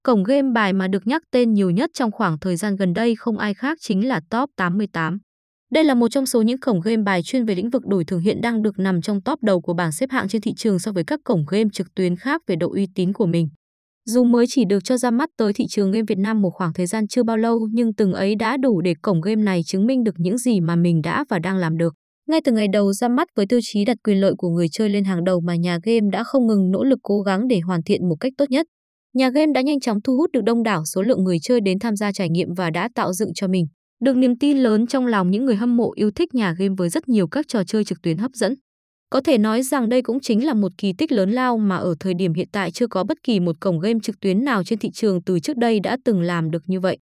Cổng game bài mà được nhắc tên nhiều nhất trong khoảng thời gian gần đây không ai khác chính là Top 88. Đây là một trong số những cổng game bài chuyên về lĩnh vực đổi thưởng hiện đang được nằm trong top đầu của bảng xếp hạng trên thị trường so với các cổng game trực tuyến khác về độ uy tín của mình. Dù mới chỉ được cho ra mắt tới thị trường game Việt Nam một khoảng thời gian chưa bao lâu, nhưng từng ấy đã đủ để cổng game này chứng minh được những gì mà mình đã và đang làm được. Ngay từ ngày đầu ra mắt với tiêu chí đặt quyền lợi của người chơi lên hàng đầu mà nhà game đã không ngừng nỗ lực cố gắng để hoàn thiện một cách tốt nhất. Nhà game đã nhanh chóng thu hút được đông đảo số lượng người chơi đến tham gia trải nghiệm và đã tạo dựng cho mình được niềm tin lớn trong lòng những người hâm mộ yêu thích nhà game với rất nhiều các trò chơi trực tuyến hấp dẫn. Có thể nói rằng đây cũng chính là một kỳ tích lớn lao mà ở thời điểm hiện tại chưa có bất kỳ một cổng game trực tuyến nào trên thị trường từ trước đây đã từng làm được như vậy.